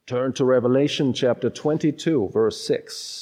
Turn to Revelation chapter 22, verse 6.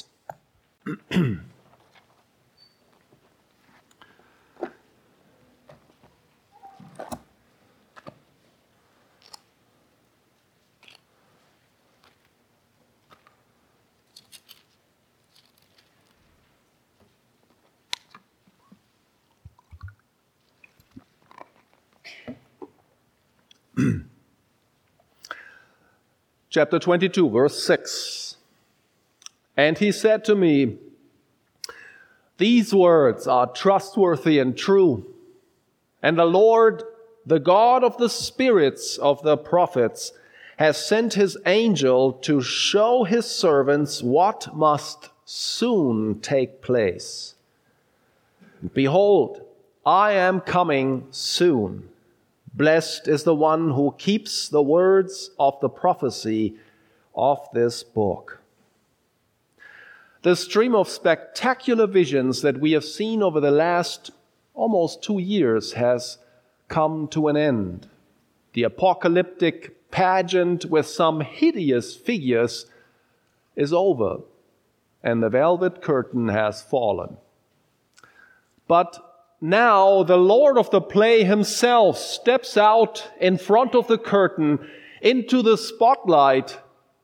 Chapter 22, verse 6. And he said to me, "These words are trustworthy and true. And the Lord, the God of the spirits of the prophets, has sent his angel to show his servants what must soon take place. Behold, I am coming soon. Blessed is the one who keeps the words of the prophecy of this book." The stream of spectacular visions that we have seen over the last almost 2 years has come to an end. The apocalyptic pageant with some hideous figures is over, and the velvet curtain has fallen. But now the Lord of the play himself steps out in front of the curtain into the spotlight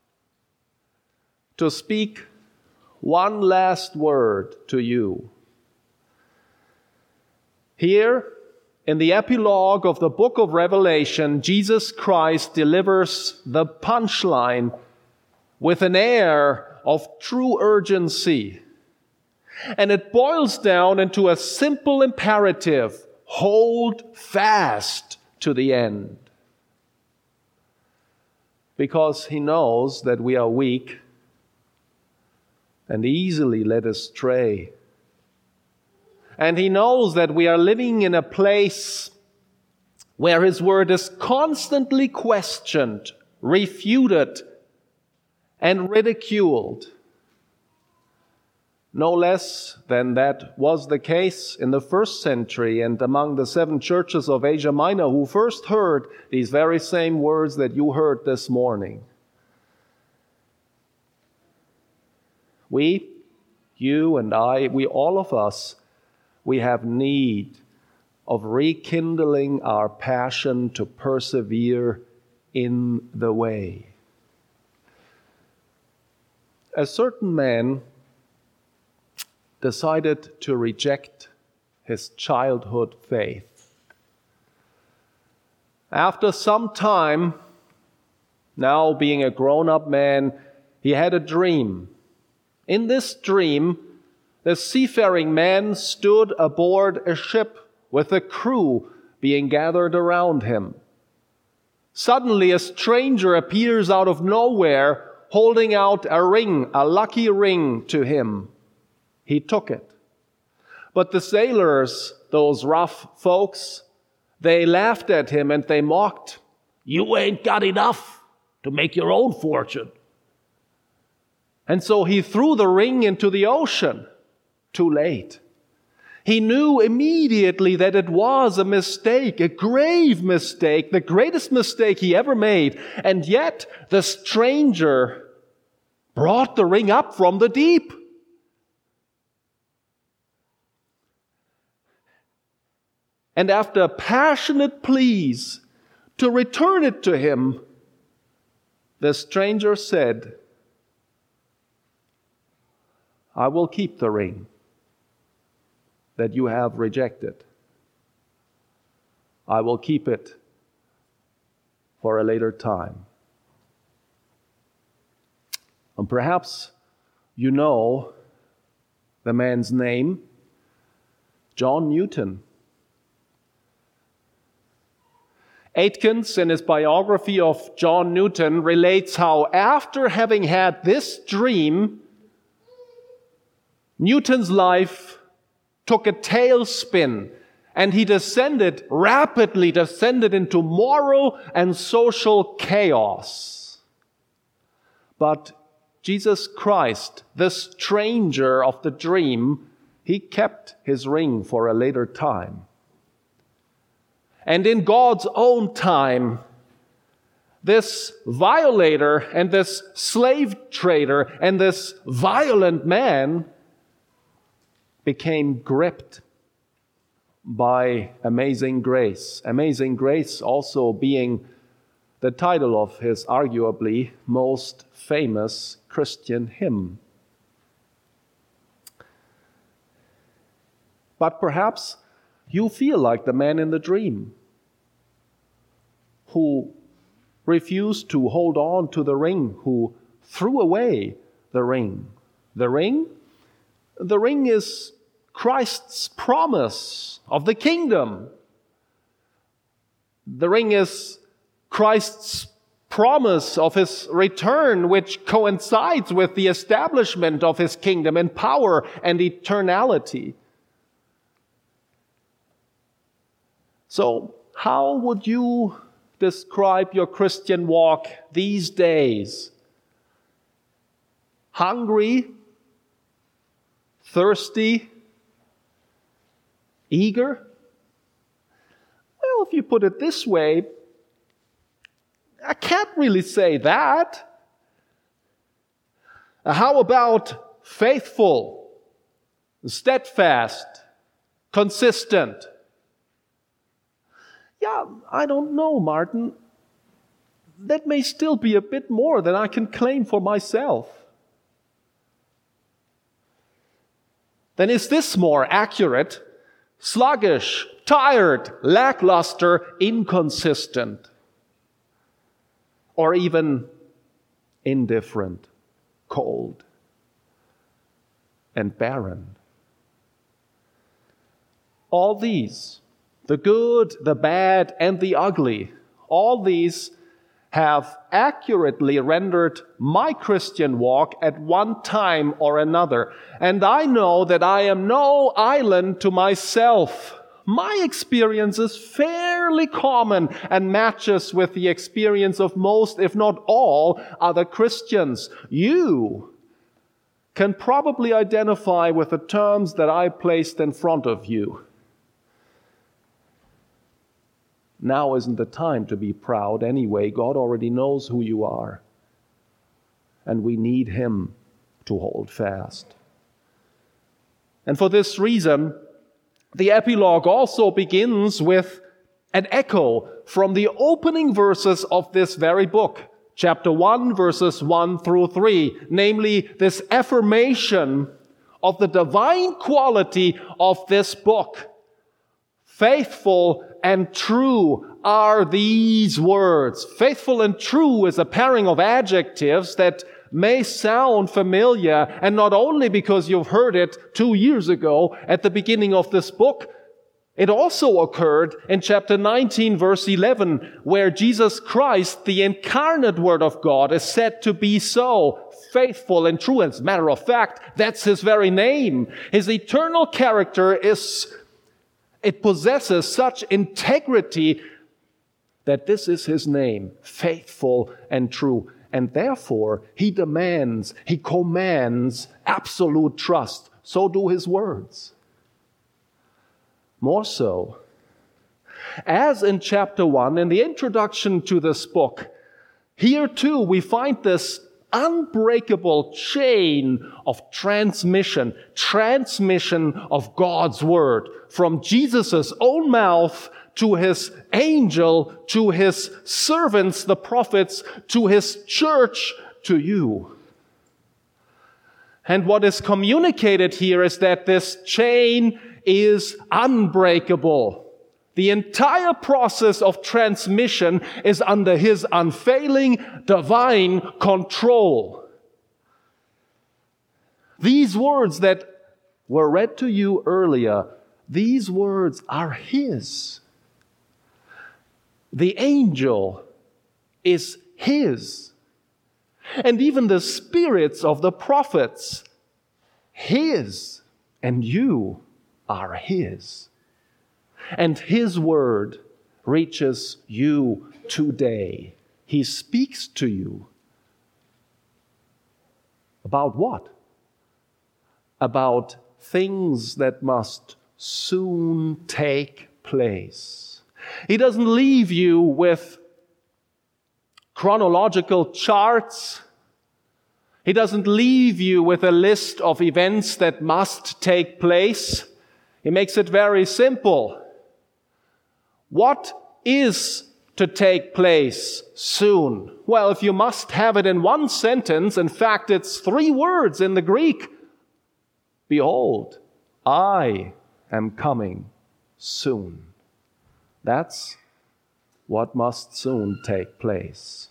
to speak one last word to you. Here, in the epilogue of the book of Revelation, Jesus Christ delivers the punchline with an air of true urgency. And it boils down into a simple imperative: hold fast to the end. Because he knows that we are weak and easily led astray. And he knows that we are living in a place where his word is constantly questioned, refuted, and ridiculed. No less than that was the case in the first century and among the 7 churches of Asia Minor who first heard these very same words that you heard this morning. We, you and I, all of us, we have need of rekindling our passion to persevere in the way. A certain man decided to reject his childhood faith. After some time, now being a grown-up man, he had a dream. In this dream, the seafaring man stood aboard a ship with a crew being gathered around him. Suddenly, a stranger appears out of nowhere, holding out a ring, a lucky ring, to him. He took it. But the sailors, those rough folks, they laughed at him and they mocked. "You ain't got enough to make your own fortune." And so he threw the ring into the ocean. Too late. He knew immediately that it was a mistake, a grave mistake, the greatest mistake he ever made. And yet the stranger brought the ring up from the deep. And after passionate pleas to return it to him, the stranger said, "I will keep the ring that you have rejected. I will keep it for a later time." And perhaps you know the man's name, John Newton. Aitken, in his biography of John Newton, relates how after having had this dream, Newton's life took a tailspin and he rapidly descended into moral and social chaos. But Jesus Christ, the stranger of the dream, he kept his ring for a later time. And in God's own time, this violator and this slave trader and this violent man became gripped by amazing grace. Amazing grace also being the title of his arguably most famous Christian hymn. But perhaps you feel like the man in the dream who refused to hold on to the ring, who threw away the ring. The ring? The ring is Christ's promise of the kingdom. The ring is Christ's promise of his return, which coincides with the establishment of his kingdom in power and eternality. So, how would you describe your Christian walk these days? Hungry? Thirsty? Eager? Well, if you put it this way, I can't really say that. How about faithful, steadfast, consistent? Yeah, I don't know, Martin. That may still be a bit more than I can claim for myself. Then is this more accurate? Sluggish, tired, lackluster, inconsistent, or even indifferent, cold, and barren. All these, the good, the bad, and the ugly, all these have accurately rendered my Christian walk at one time or another. And I know that I am no island to myself. My experience is fairly common and matches with the experience of most, if not all, other Christians. You can probably identify with the terms that I placed in front of you. Now isn't the time to be proud anyway. God already knows who you are. And we need Him to hold fast. And for this reason, the epilogue also begins with an echo from the opening verses of this very book. Chapter 1, verses 1 through 3. Namely, this affirmation of the divine quality of this book. Faithful and true are these words. Faithful and true is a pairing of adjectives that may sound familiar, and not only because you've heard it 2 years ago at the beginning of this book. It also occurred in chapter 19, verse 11, where Jesus Christ, the incarnate Word of God, is said to be so faithful and true. As a matter of fact, that's His very name. His eternal character it possesses such integrity that this is His name, faithful and true. And therefore, He demands, He commands absolute trust. So do His words. More so, as in chapter 1, in the introduction to this book, here too we find this unbreakable chain of transmission of God's Word from Jesus' own mouth to His angel, to His servants, the prophets, to His church, to you. And what is communicated here is that this chain is unbreakable. The entire process of transmission is under His unfailing divine control. These words that were read to you earlier, these words are His. The angel is His. And even the spirits of the prophets, His. And you are His. And His word reaches you today. He speaks to you. About what? About things that must soon take place. He doesn't leave you with chronological charts. He doesn't leave you with a list of events that must take place. He makes it very simple. What is to take place soon? Well, if you must have it in one sentence, in fact, it's 3 words in the Greek. Behold, I am coming soon. That's what must soon take place.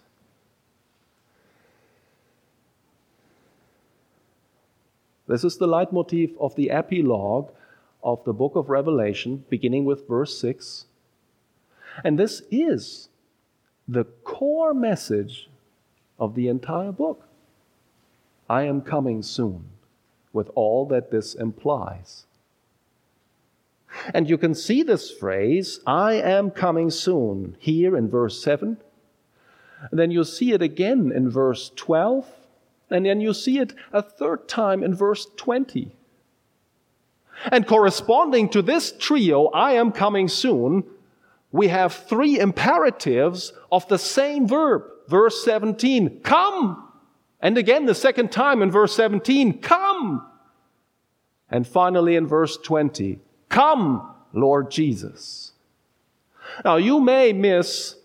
This is the leitmotif of the epilogue of the book of Revelation, beginning with verse 6. And this is the core message of the entire book. I am coming soon, with all that this implies. And you can see this phrase, I am coming soon, here in verse 7. And then you see it again in verse 12. And then you see it a third time in verse 20. And corresponding to this trio, I am coming soon, we have 3 imperatives of the same verb. Verse 17, come. And again the second time in verse 17, come. And finally in verse 20, come, Lord Jesus. Now you may miss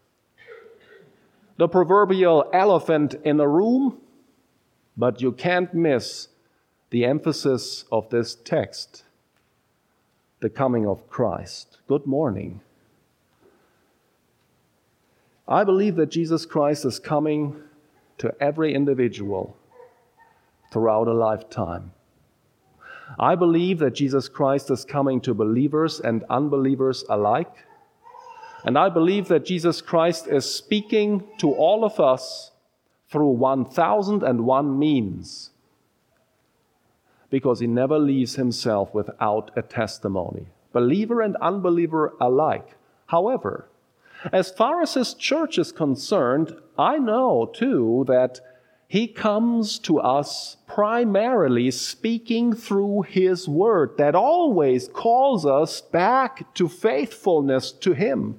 the proverbial elephant in the room, but you can't miss the emphasis of this text, the coming of Christ. Good morning. I believe that Jesus Christ is coming to every individual throughout a lifetime. I believe that Jesus Christ is coming to believers and unbelievers alike. And I believe that Jesus Christ is speaking to all of us through 1001 means, because he never leaves himself without a testimony, believer and unbeliever alike. However, as far as his church is concerned, I know too that he comes to us primarily speaking through his word that always calls us back to faithfulness to him.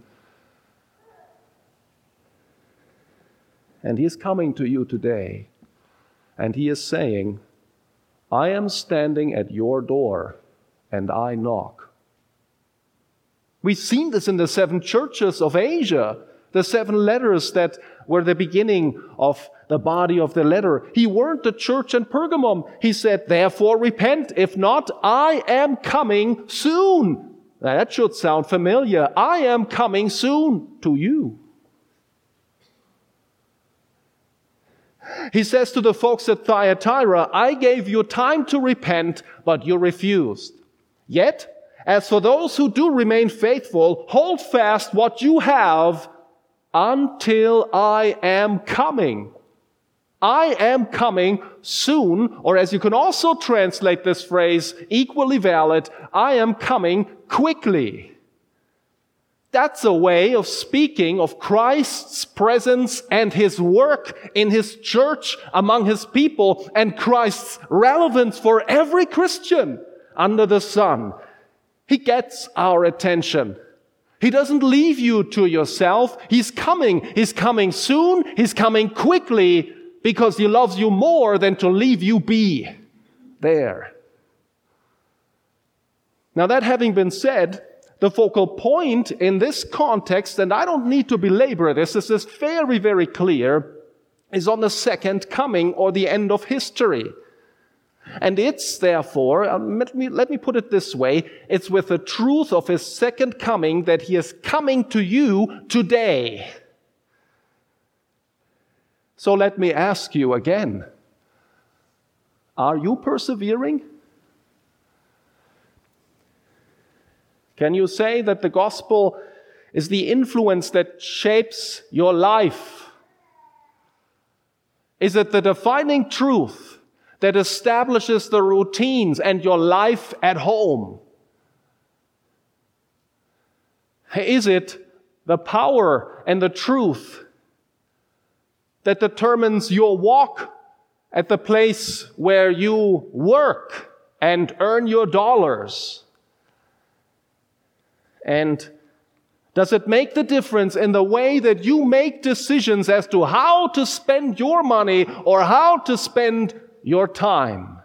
And he is coming to you today, and he is saying, I am standing at your door, and I knock. We've seen this in the 7 churches of Asia, the 7 letters that were the beginning of the body of the letter. He warned the church in Pergamum. He said, therefore repent. If not, I am coming soon. Now, that should sound familiar. I am coming soon to you. He says to the folks at Thyatira, I gave you time to repent, but you refused. Yet, as for those who do remain faithful, hold fast what you have until I am coming. I am coming soon, or as you can also translate this phrase, equally valid, I am coming quickly. That's a way of speaking of Christ's presence and his work in his church among his people, and Christ's relevance for every Christian under the sun. He gets our attention. He doesn't leave you to yourself. He's coming. He's coming soon. He's coming quickly because he loves you more than to leave you be there. Now, that having been said, the focal point in this context, and I don't need to belabor this is very, very clear, is on the second coming or the end of history. And it's therefore, let me put it this way, it's with the truth of his second coming that he is coming to you today. So let me ask you again, are you persevering? Can you say that the gospel is the influence that shapes your life? Is it the defining truth that establishes the routines and your life at home? Is it the power and the truth that determines your walk at the place where you work and earn your dollars? And Does it make the difference in the way that you make decisions as to how to spend your money or how to spend your time?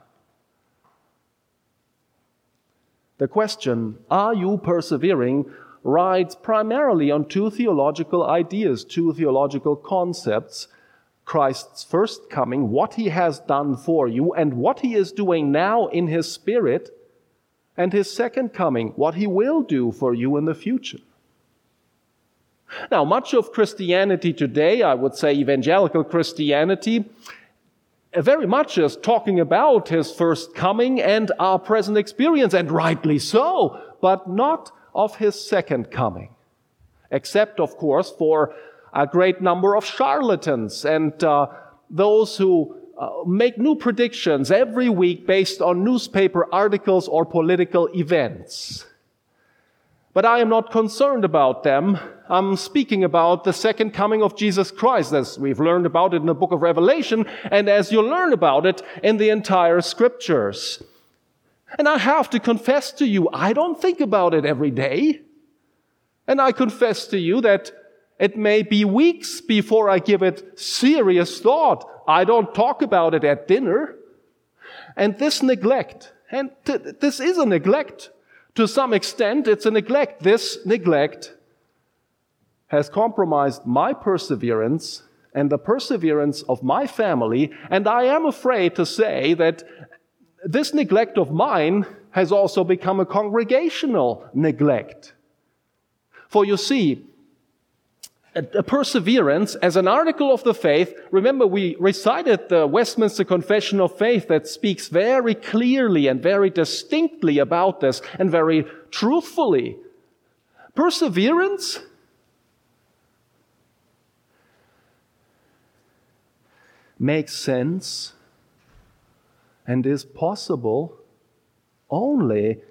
The question, are you persevering, rides primarily on two theological ideas, two theological concepts: Christ's first coming, what he has done for you, and what he is doing now in his Spirit, and his second coming, what he will do for you in the future. Now, much of Christianity today, I would say evangelical Christianity, very much is talking about his first coming and our present experience, and rightly so, but not of his second coming. Except, of course, for a great number of charlatans and those who make new predictions every week based on newspaper articles or political events. But I am not concerned about them. I'm speaking about the second coming of Jesus Christ, as we've learned about it in the book of Revelation, and as you learn about it in the entire Scriptures. And I have to confess to you, I don't think about it every day. And I confess to you that it may be weeks before I give it serious thought. I don't talk about it at dinner. And this neglect, and this is a neglect. To some extent, it's a neglect. This neglect has compromised my perseverance and the perseverance of my family, and I am afraid to say that this neglect of mine has also become a congregational neglect. For you see, a perseverance as an article of the faith, remember we recited the Westminster Confession of Faith that speaks very clearly and very distinctly about this and very truthfully. Perseverance makes sense and is possible only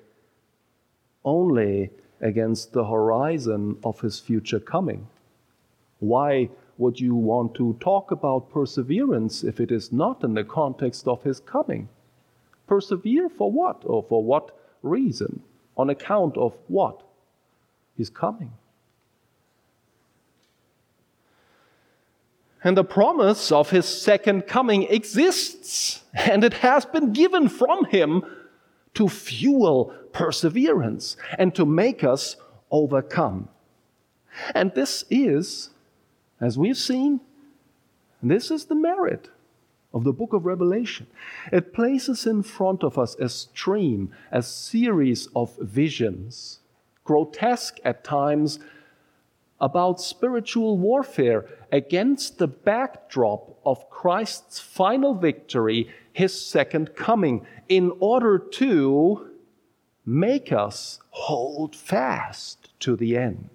against the horizon of his future coming. Why would you want to talk about perseverance if it is not in the context of his coming? Persevere for what? Or for what reason? On account of what? His coming. And the promise of his second coming exists, and it has been given from him to fuel perseverance and to make us overcome. And this is, as we've seen, this is the merit of the book of Revelation. It places in front of us a stream, a series of visions, grotesque at times, about spiritual warfare against the backdrop of Christ's final victory, his second coming, in order to make us hold fast to the end.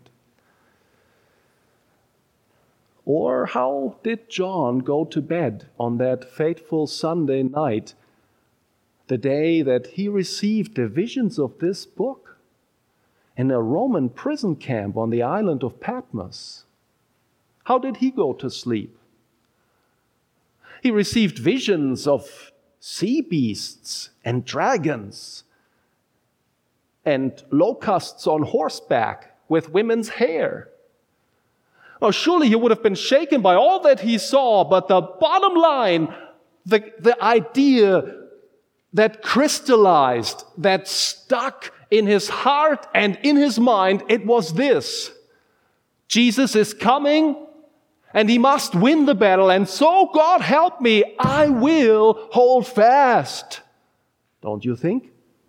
Or how did John go to bed on that fateful Sunday night, the day that he received the visions of this book in a Roman prison camp on the island of Patmos? How did he go to sleep? He received visions of sea beasts and dragons and locusts on horseback with women's hair. Oh, surely he would have been shaken by all that he saw, but the bottom line, the idea that crystallized, that stuck in his heart and in his mind, it was this: Jesus is coming and he must win the battle, and so God help me, I will hold fast. Don't you think?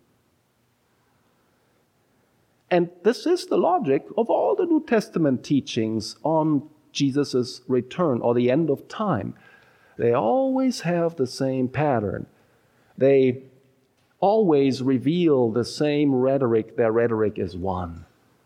And this is the logic of all the New Testament teachings on Jesus' return or the end of time. They always have the same pattern. They always reveal the same rhetoric. Their rhetoric is one.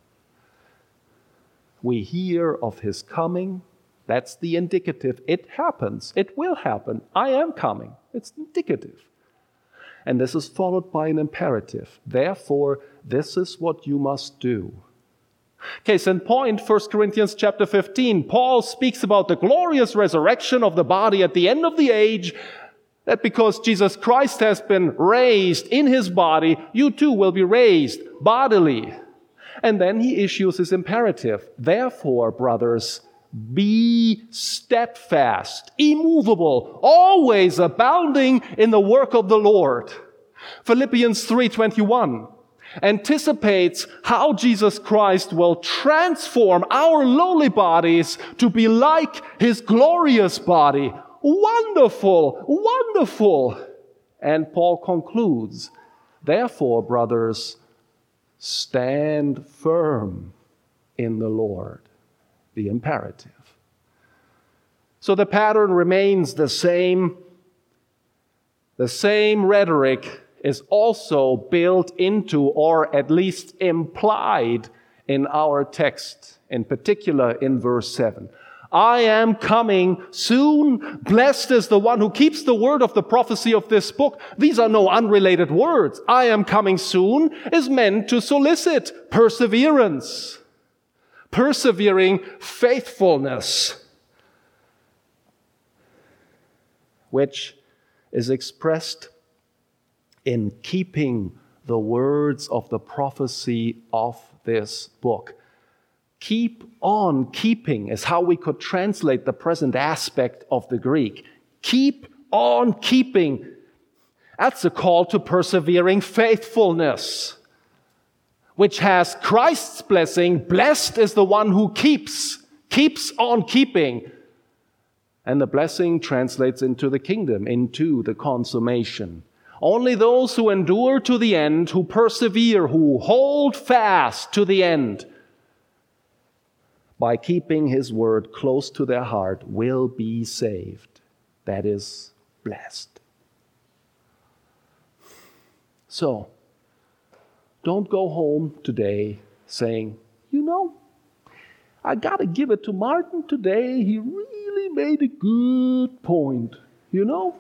We hear of his coming. That's the indicative. It happens. It will happen. I am coming. It's indicative. And this is followed by an imperative. Therefore, this is what you must do. Case in point, 1 Corinthians chapter 15. Paul speaks about the glorious resurrection of the body at the end of the age, that because Jesus Christ has been raised in his body, you too will be raised bodily. And then he issues his imperative. Therefore, brothers, be steadfast, immovable, always abounding in the work of the Lord. Philippians 3:21 anticipates how Jesus Christ will transform our lowly bodies to be like his glorious body. Wonderful, wonderful. And Paul concludes, therefore, brothers, stand firm in the Lord. The imperative. So the pattern remains the same. The same rhetoric is also built into, or at least implied, in our text, in particular in verse 7. I am coming soon. Blessed is the one who keeps the word of the prophecy of this book. These are no unrelated words. I am coming soon is meant to solicit perseverance, persevering faithfulness, which is expressed in keeping the words of the prophecy of this book. Keep on keeping is how we could translate the present aspect of the Greek. Keep on keeping. That's a call to persevering faithfulness, which has Christ's blessing. Blessed is the one who keeps on keeping. And the blessing translates into the kingdom, into the consummation. Only those who endure to the end, who persevere, who hold fast to the end, by keeping his word close to their heart, will be saved. That is, blessed. So, don't go home today saying, I got to give it to Martin today. He really made a good point. You've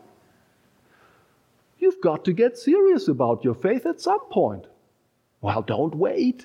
got to get serious about your faith at some point. Well, don't wait.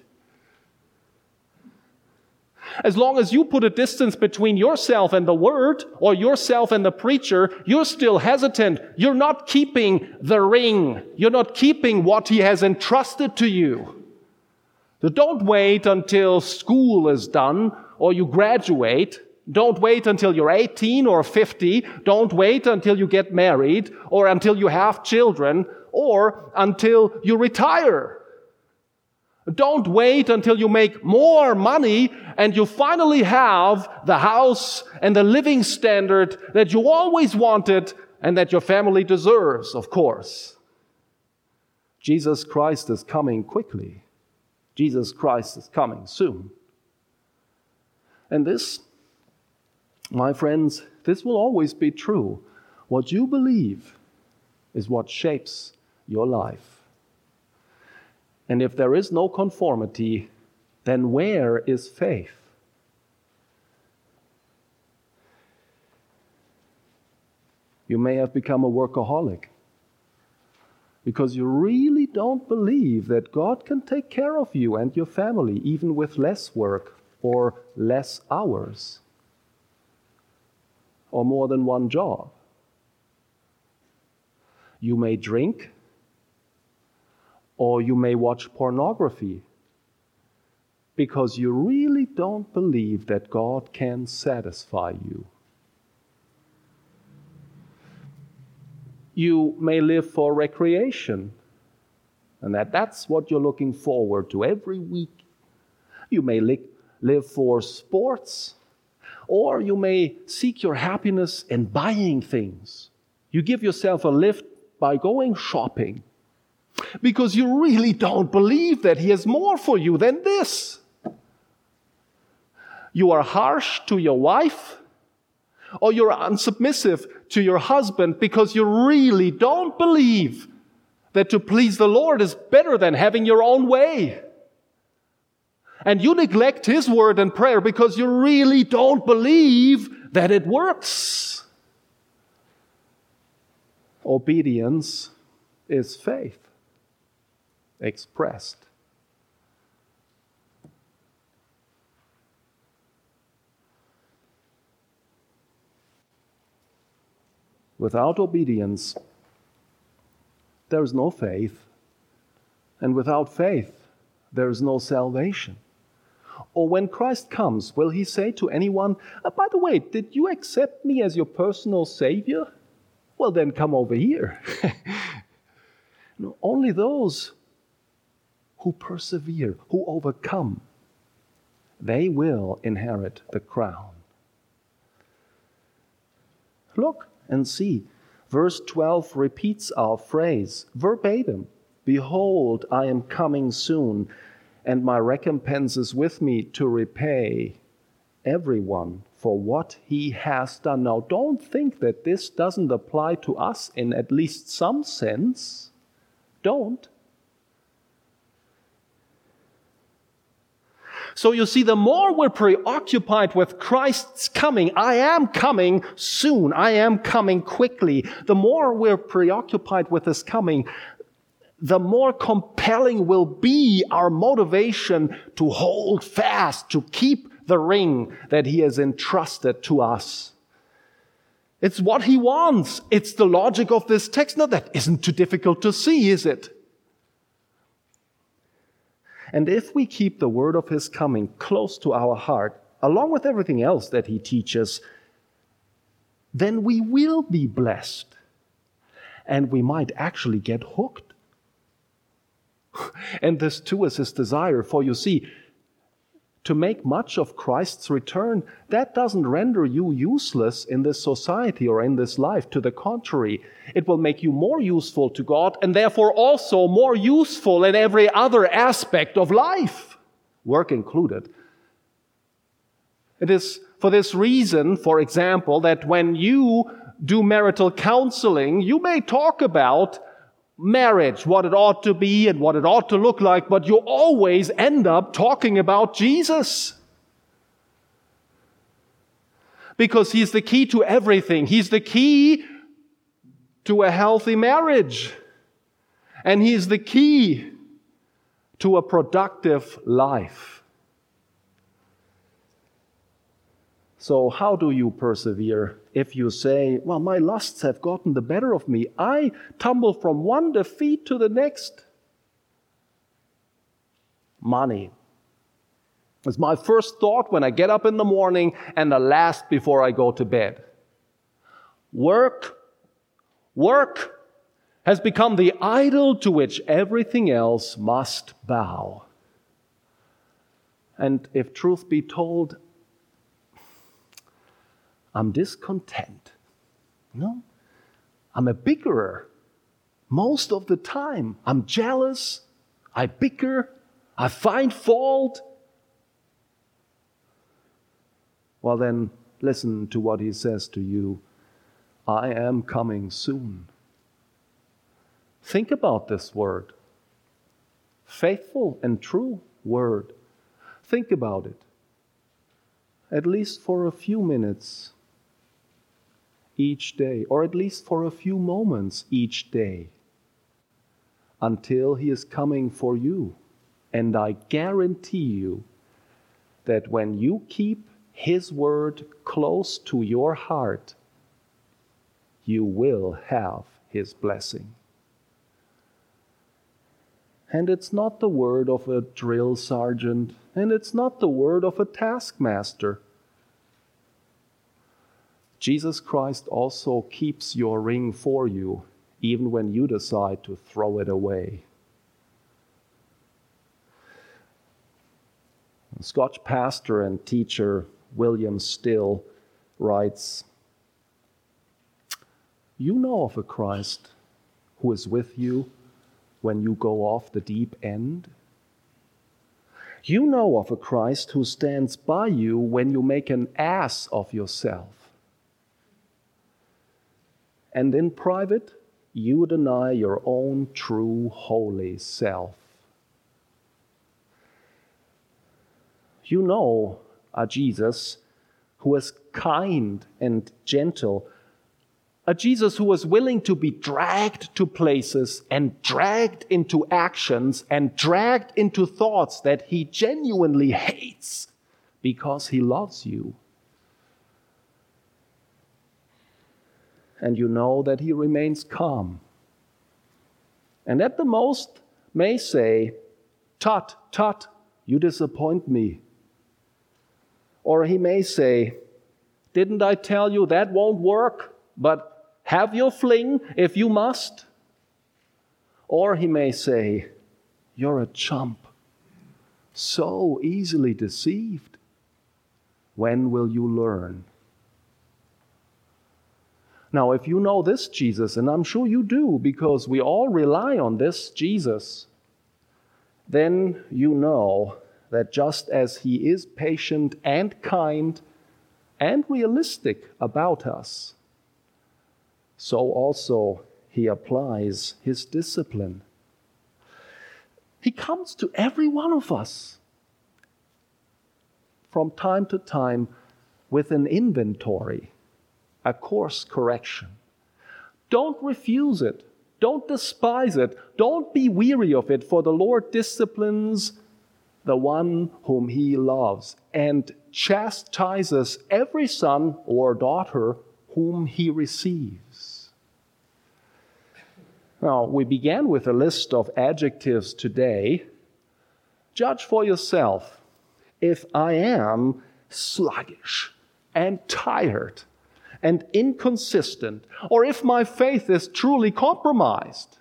As long as you put a distance between yourself and the word, or yourself and the preacher, you're still hesitant. You're not keeping the ring. You're not keeping what he has entrusted to you. So don't wait until school is done or you graduate. Don't wait until you're 18 or 50. Don't wait until you get married or until you have children or until you retire. Don't wait until you make more money and you finally have the house and the living standard that you always wanted and that your family deserves, of course. Jesus Christ is coming quickly. Jesus Christ is coming soon. And this, my friends, this will always be true. What you believe is what shapes your life. And if there is no conformity, then where is faith? You may have become a workaholic because you really don't believe that God can take care of you and your family even with less work or less hours or more than one job. You may drink, or you may watch pornography because you really don't believe that God can satisfy you. You may live for recreation, and that's what you're looking forward to every week. You may live for sports, or you may seek your happiness in buying things. You give yourself a lift by going shopping, because you really don't believe that He has more for you than this. You are harsh to your wife, or you're unsubmissive to your husband because you really don't believe that to please the Lord is better than having your own way. And you neglect His word and prayer because you really don't believe that it works. Obedience is faith expressed. Without obedience, there is no faith. And without faith, there is no salvation. Or when Christ comes, will he say to anyone, by the way, did you accept me as your personal Savior? Well, then come over here. No, only those who persevere, who overcome, they will inherit the crown. Look and see. Verse 12 repeats our phrase verbatim. Behold, I am coming soon, and my recompense is with me to repay everyone for what he has done. Now, don't think that this doesn't apply to us in at least some sense. Don't. So you see, the more we're preoccupied with Christ's coming, I am coming soon, I am coming quickly, the more we're preoccupied with His coming, the more compelling will be our motivation to hold fast, to keep the ring that He has entrusted to us. It's what He wants. It's the logic of this text. Now, that isn't too difficult to see, is it? And if we keep the word of His coming close to our heart, along with everything else that He teaches, then we will be blessed. And we might actually get hooked. And this too is His desire. For you see, to make much of Christ's return, that doesn't render you useless in this society or in this life. To the contrary, it will make you more useful to God and therefore also more useful in every other aspect of life, work included. It is for this reason, for example, that when you do marital counseling, you may talk about marriage, what it ought to be and what it ought to look like, but you always end up talking about Jesus. Because He's the key to everything. He's the key to a healthy marriage. And He's the key to a productive life. So how do you persevere if you say, well, my lusts have gotten the better of me. I tumble from one defeat to the next. Money. It's my first thought when I get up in the morning and the last before I go to bed. Work has become the idol to which everything else must bow. And if truth be told, I'm discontent. No, I'm a bickerer most of the time. I'm jealous. I bicker. I find fault. Well then, listen to what He says to you. I am coming soon. Think about this word. Faithful and true word. Think about it. At least for a few minutes each day, or at least for a few moments each day, until He is coming for you. And I guarantee you that when you keep His word close to your heart, you will have His blessing. And it's not the word of a drill sergeant, and it's not the word of a taskmaster. Jesus Christ also keeps your ring for you, even when you decide to throw it away. Scotch pastor and teacher William Still writes, you know of a Christ who is with you when you go off the deep end. You know of a Christ who stands by you when you make an ass of yourself. And in private, you deny your own true holy self. You know a Jesus who is kind and gentle, a Jesus who is willing to be dragged to places and dragged into actions and dragged into thoughts that He genuinely hates because He loves you. And you know that He remains calm. And at the most may say, tut, tut, you disappoint me. Or he may say, didn't I tell you that won't work? But have your fling if you must. Or he may say, you're a chump, so easily deceived. When will you learn? Now, if you know this Jesus, and I'm sure you do, because we all rely on this Jesus, then you know that just as he is patient and kind and realistic about us, so also he applies his discipline. He comes to every one of us from time to time with an inventory, a course correction. Don't refuse it. Don't despise it. Don't be weary of it, for the Lord disciplines the one whom he loves and chastises every son or daughter whom he receives. Now, we began with a list of adjectives today. Judge for yourself. If I am sluggish and tired and inconsistent, or if my faith is truly compromised,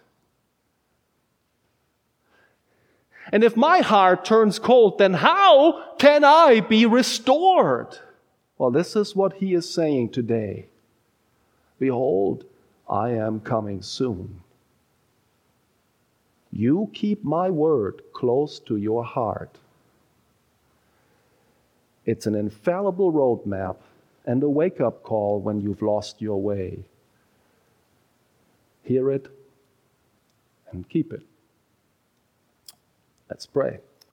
and if my heart turns cold, then how can I be restored? Well, this is what he is saying today. Behold, I am coming soon. You keep my word close to your heart. It's an infallible roadmap and a wake-up call when you've lost your way. Hear it and keep it. Let's pray.